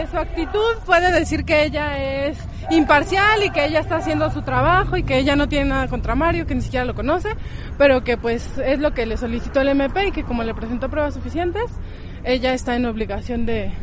desde su actitud puede decir que ella es imparcial y que ella está haciendo su trabajo y que ella no tiene nada contra Mario, que ni siquiera lo conoce, pero que pues es lo que le solicitó el MP y que como le presentó pruebas suficientes, ella está en obligación de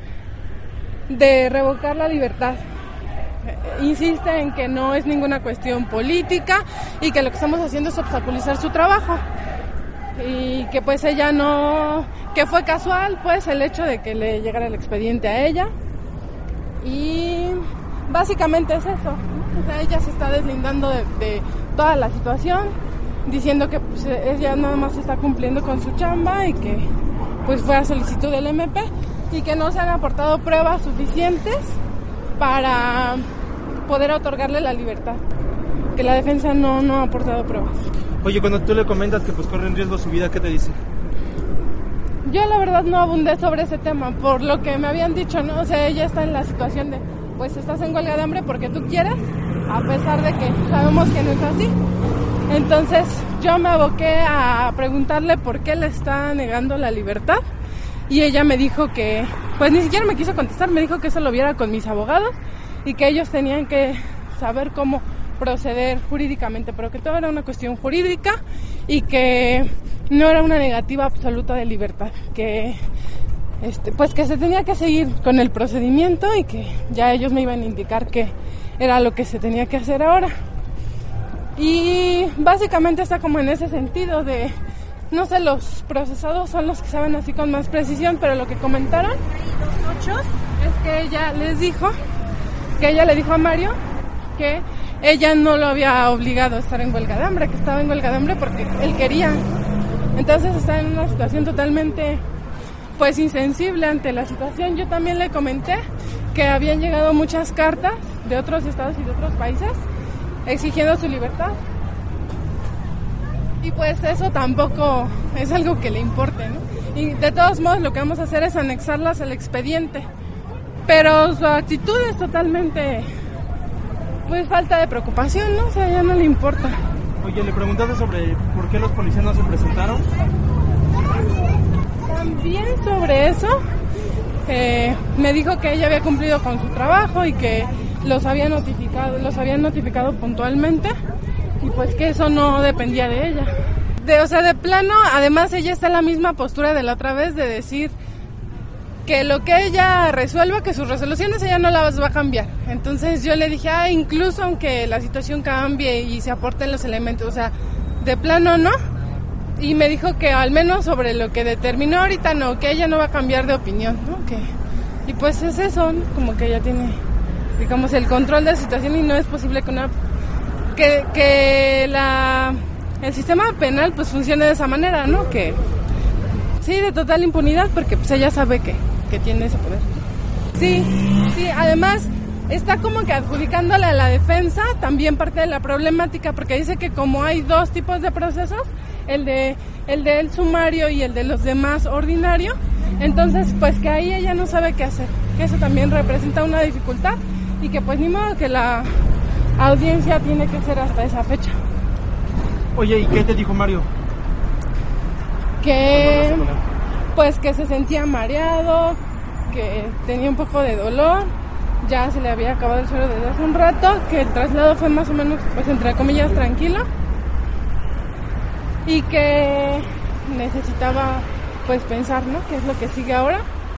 revocar la libertad. Insiste en que no es ninguna cuestión política y que lo que estamos haciendo es obstaculizar su trabajo y que pues ella no, que fue casual pues el hecho de que le llegara el expediente a ella y básicamente es eso, ¿no? O sea, ella se está deslindando de toda la situación, diciendo que pues, ella nada más está cumpliendo con su chamba y que pues fue a solicitud del MP y que no se han aportado pruebas suficientes para poder otorgarle la libertad, que la defensa no ha aportado pruebas. Oye, cuando tú le comentas que pues corre en riesgo su vida, ¿qué te dice? Yo la verdad no abundé sobre ese tema, por lo que me habían dicho, ¿no? O sea, ella está en la situación de, pues estás en huelga de hambre porque tú quieres, a pesar de que sabemos que no es así. Entonces yo me aboqué a preguntarle por qué le está negando la libertad y ella me dijo que, pues ni siquiera me quiso contestar, me dijo que eso lo viera con mis abogados y que ellos tenían que saber cómo proceder jurídicamente, pero que todo era una cuestión jurídica y que no era una negativa absoluta de libertad, que pues que se tenía que seguir con el procedimiento y que ya ellos me iban a indicar qué era lo que se tenía que hacer ahora. Y básicamente está como en ese sentido de, no sé, los procesados son los que saben así con más precisión, pero lo que comentaron es que ella les dijo, que ella le dijo a Mario que ella no lo había obligado a estar en huelga de hambre, que estaba en huelga de hambre porque él quería. Entonces está en una situación totalmente pues insensible ante la situación. Yo también le comenté que habían llegado muchas cartas de otros estados y de otros países exigiendo su libertad. Y pues eso tampoco es algo que le importe, ¿no? Y de todos modos lo que vamos a hacer es anexarlas al expediente. Pero su actitud es totalmente pues falta de preocupación, ¿no? O sea, ya no le importa. Oye, ¿le preguntaste sobre por qué los policías no se presentaron? También sobre eso, me dijo que ella había cumplido con su trabajo y que los habían notificado puntualmente y pues que eso no dependía de ella. O sea, de plano, además ella está en la misma postura de la otra vez de decir que lo que ella resuelva, que sus resoluciones ella no las va a cambiar. Entonces yo le dije, incluso aunque la situación cambie y se aporten los elementos, o sea, de plano no. Y me dijo que al menos sobre lo que determinó ahorita no, que ella no va a cambiar de opinión, ¿no? Y pues es eso, ¿no? Como que ella tiene, digamos, el control de la situación y no es posible que el sistema penal pues funcione de esa manera, ¿no? Que sí, de total impunidad, porque pues ella sabe que tiene ese poder. Sí, además está como que adjudicándole a la defensa también parte de la problemática, porque dice que como hay dos tipos de procesos, el del sumario y el de los demás ordinario, entonces pues que ahí ella no sabe qué hacer, que eso también representa una dificultad y que pues ni modo que la audiencia tiene que ser hasta esa fecha. Oye, ¿y qué te dijo Mario? Que pues que se sentía mareado, que tenía un poco de dolor, ya se le había acabado el suero desde hace un rato, que el traslado fue más o menos pues entre comillas tranquilo y que necesitaba pues pensar, ¿no? ¿Qué es lo que sigue ahora?